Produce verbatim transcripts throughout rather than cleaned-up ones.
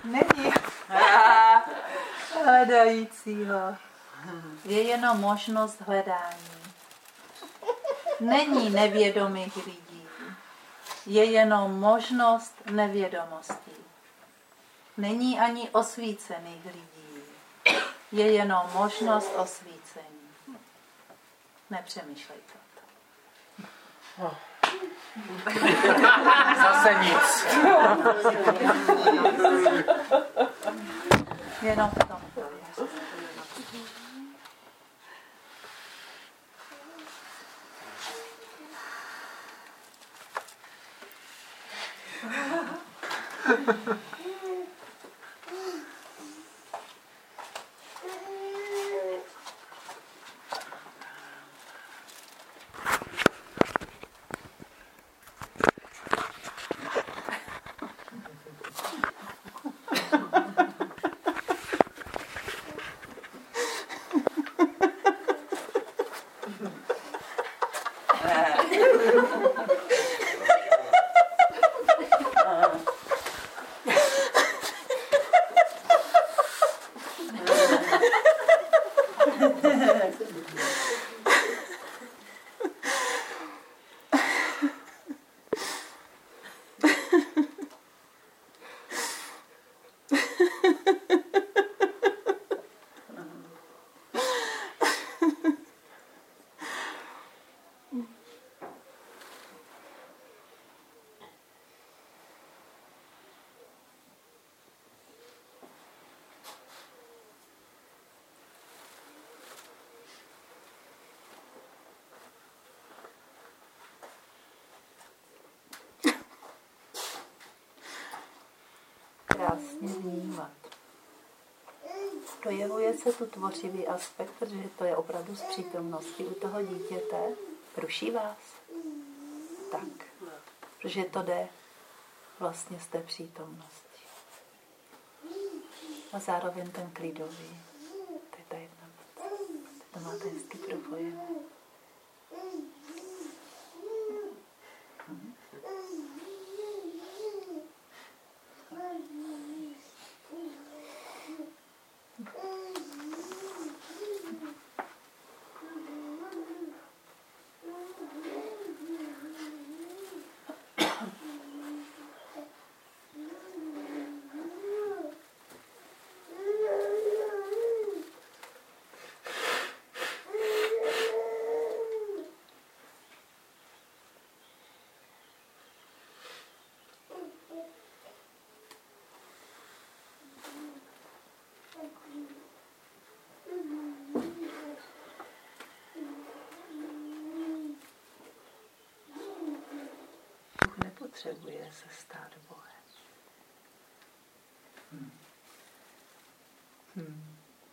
Není hledajícího. Je jenom možnost hledání. Není nevědomých lidí. Je jenom možnost nevědomosti. Není ani osvícených lidí. Je jenom možnost osvícení. Nepřemýšlejte o tom. Oh. Zase nic. Jenom v tom to je. Krásně vnímat. Projevuje se tu tvořivý aspekt, protože to je opravdu z přítomnosti u toho dítěte. Ruší vás? Tak. Protože to jde vlastně z té přítomnosti. A zároveň ten klidový. To je ta jedna věc. To máte hezky propojené. Hm. Potřebuje se stát Bohem. Hmm. Hmm.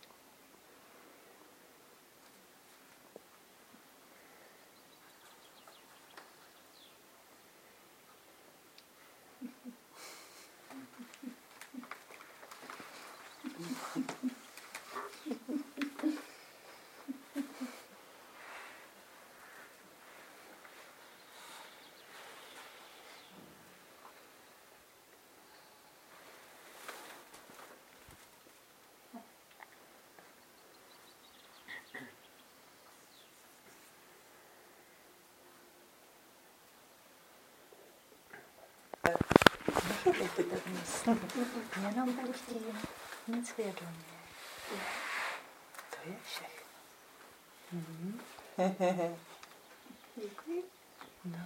Jenom tím, nic vědomě. To je všechno. Mm-hmm. Děkuji. No.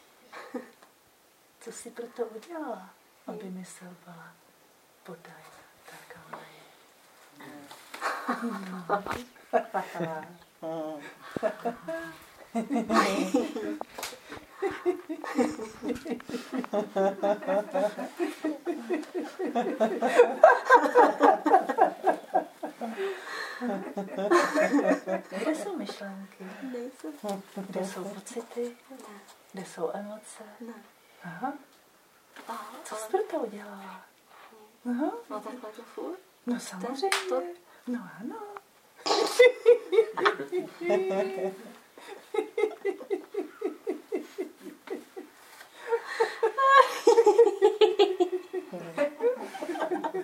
Co jsi pro to udělala, aby mysl byla podajná, tak ona je. Kde jsou myšlenky? Nejsou. Kde jsou pocity? Ne. Kde jsou emoce? Ne. Aha. Aha, Co ale... jsi pro to udělala? Aha. No takhle to furt? No samozřejmě. To... No ano.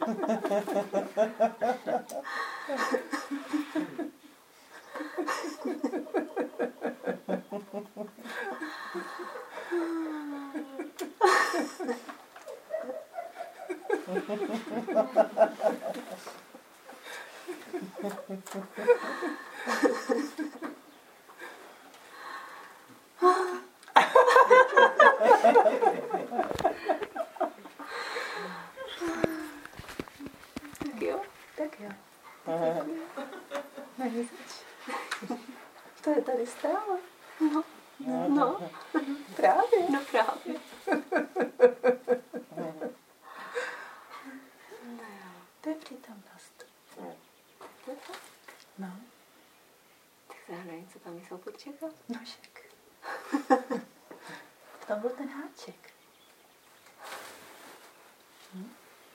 Tak jo. Tak jo. Není zač. To je tady stále. No. No. Právě. No právě. To je přítomnost. No. Tak se hraní, co tam jsou počekat? Nožek. Tam byl ten háček. Hm?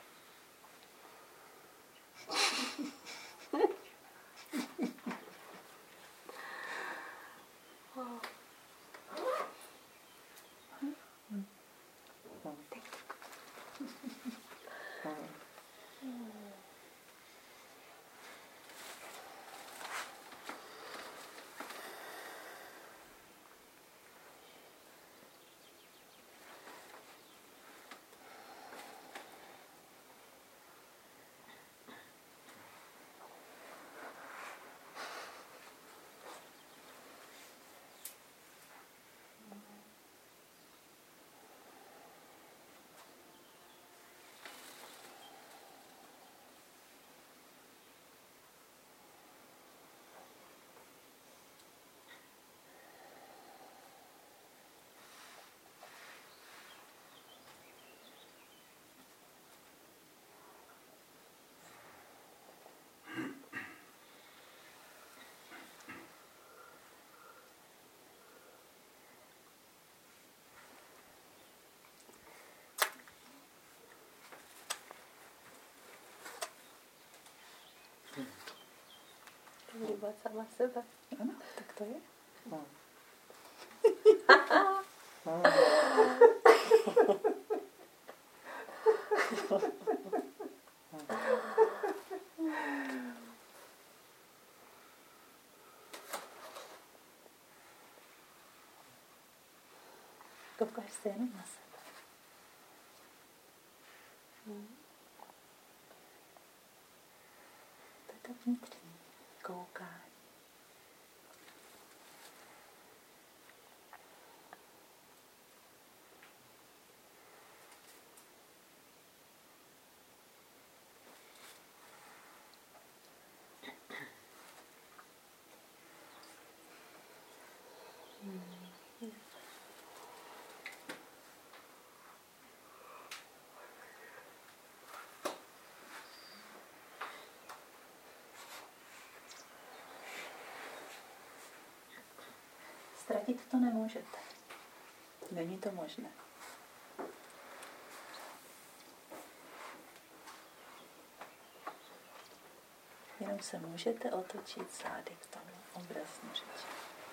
Líbat sama sebe. Ano, tak to je. No. Koukáš se jenom na sebe. Hmm. To je to vnitřní koukání. Ztratit to nemůžete. Není to možné. Jenom se můžete otočit zády k tomu obrazně řeči.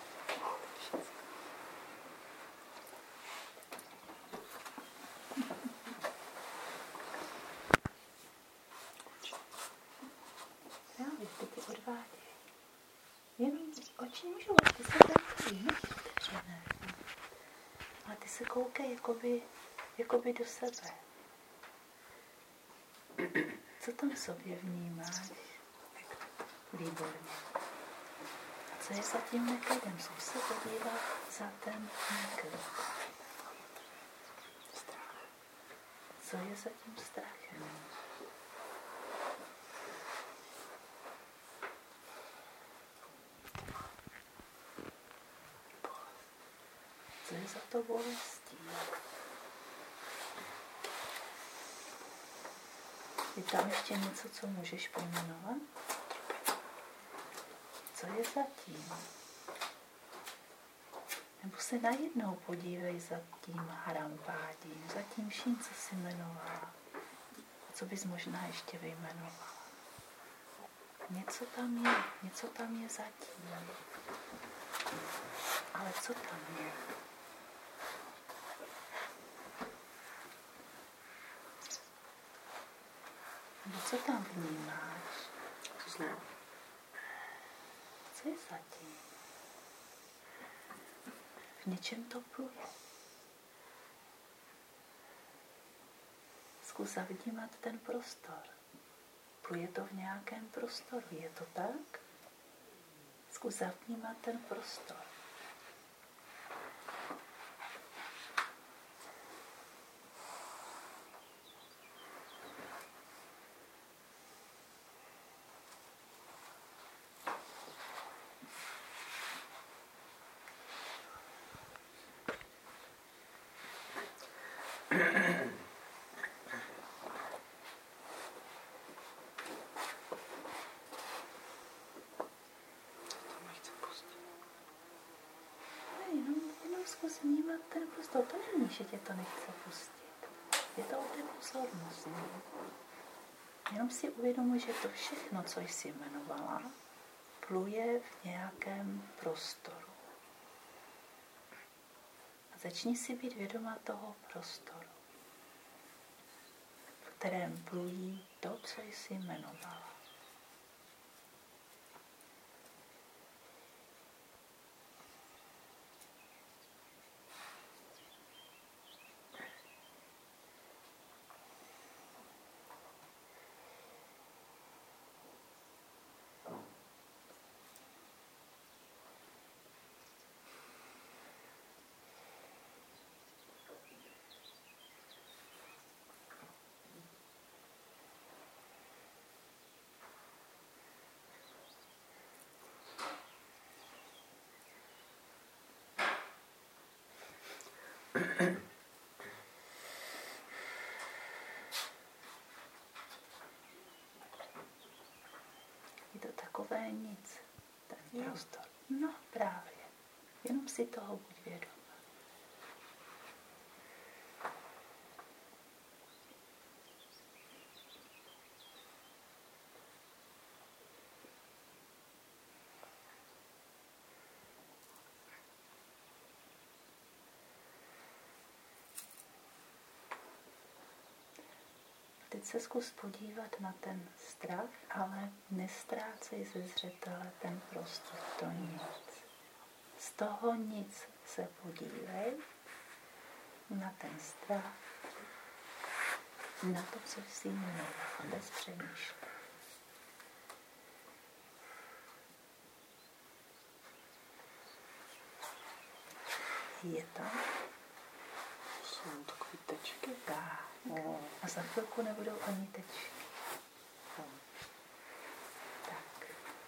Právě ty ty odvádějí. Jenom oči můžou, ty se zajímají, otevřené. A ty se koukej jakoby, jakoby do sebe. Co tam v sobě vnímáš? Výborně. A co je za tím neklidem? Zkus se podívat za ten neklid. Strach. Co je za tím strachem? Co je za to bolestí? Je tam ještě něco, co můžeš pojmenovat? Co je za tím? Nebo se najednou podívej za tím harampádím, za tím vším, co jsi jmenovala. A co bys možná ještě vyjmenovala? Něco tam je, něco tam je za tím. Ale co tam je? No co tam vnímáš? Co ne? Co je zatím? V něčem to pluje. Zkus zavnímat ten prostor. Pluje to v nějakém prostoru. Je to tak? Zkus zavnímat ten prostor. Zkus vnímat ten prostor. To není, že tě to nechce pustit. Je to o té pozornosti. Jenom si uvědomuji, že to všechno, co jsi jmenovala, pluje v nějakém prostoru. A začni si být vědoma toho prostoru, v kterém plují to, co jsi jmenovala. Je to takové nic, ten prostor. No právě, jenom si toho buď vědom. Teď se zkus podívat na ten strach, ale nestrácej ze zřetele ten prostor, to nic. Z toho nic se podívej na ten strach, na to, co jsi jmenoval, bez přemýšlení. Je tam? Jsou takové tečky. Tak. A za chvilku nebudou ani tečky. Tak.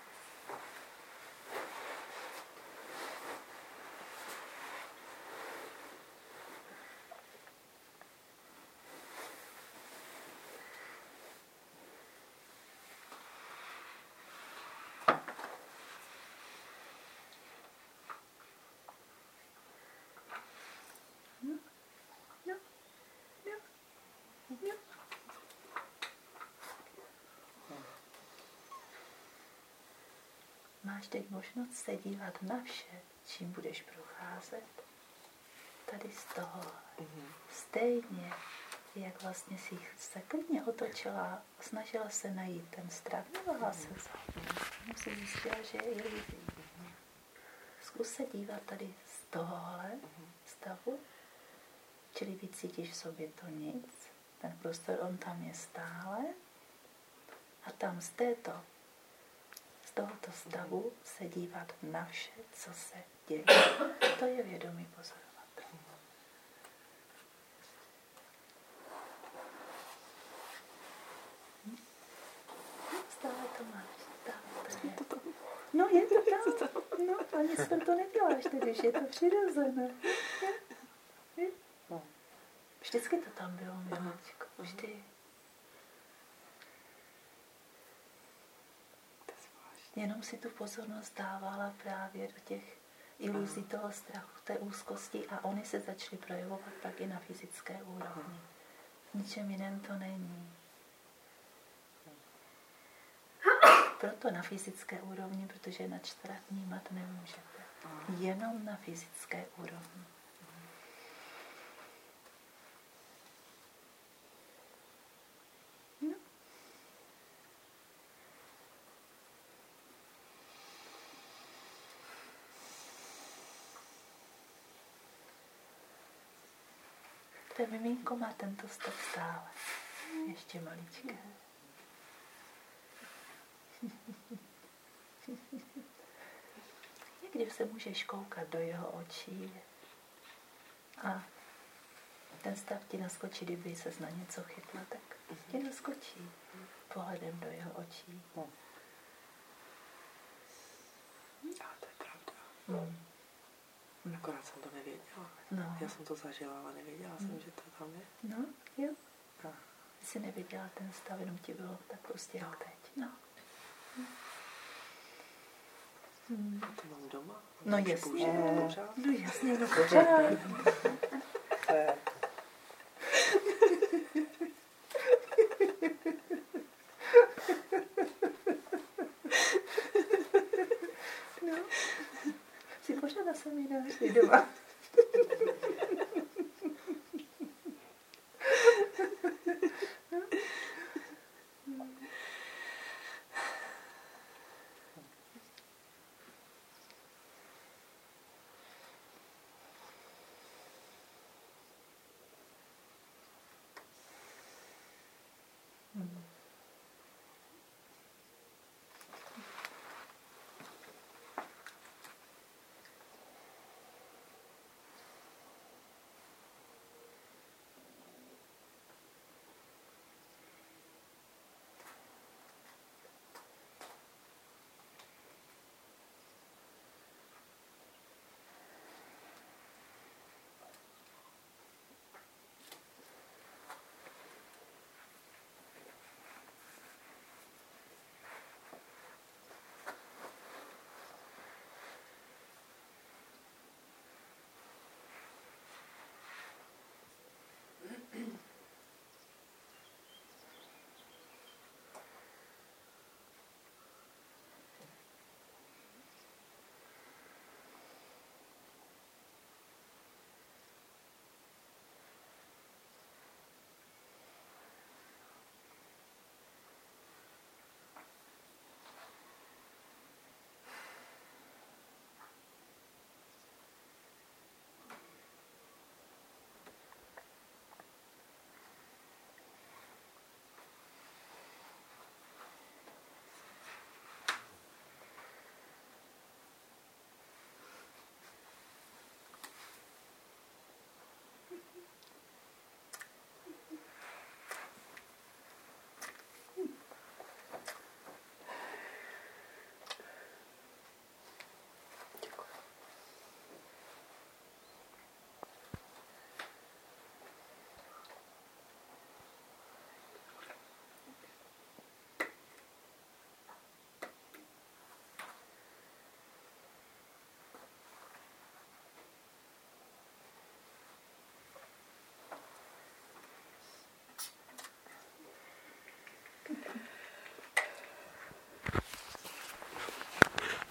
Máš teď možnost se dívat na vše, čím budeš procházet. Tady z toho. Mm-hmm. Stejně, jak vlastně si se klidně otočila a snažila se najít ten strach. Nevala mm-hmm. se za. Jenom si zjistila, že je líbí. Zkus se dívat tady z tohohle mm-hmm. stavu. Čili vycítíš v sobě to nic. Ten prostor, on tam je stále. A tam z této z tohoto stavu se dívat na vše, co se děje. To je vědomý pozorovatel. Hm? Stále to máš. Stále to je. No je to tam. No a nic to to neděláš, tedy, že je to přirozené. Vždycky to tam bylo, miláčko. Vždy. Jenom si tu pozornost dávala právě do těch iluzí toho strachu, té úzkosti a oni se začaly projevovat pak i na fyzické úrovni. V ničem jiném to není. Proto na fyzické úrovni, protože na čtyřech vnímat nemůžete. Jenom na fyzické úrovni. No. to miminko má tento stav stále. Ještě maličké. Někdy se můžeš koukat do jeho očí a ten stav ti naskočí, kdyby ses na něco chytla, tak ti naskočí pohledem do jeho očí. Ale to je pravda. Hmm. Akorát jsem to nevěděla. No. Já jsem to zažila, ale nevěděla jsem, že to tam je. No, jo. A. Ty jsi neviděla ten stav, jenom ti bylo tak prostě jak teď. No. Hmm. A to mám doma. No jasně. Pořád. No jasně, no pořád. No. Jsi pořád na semináři doma. Hmm.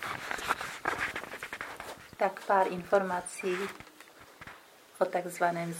Tak pár informací o takzvaném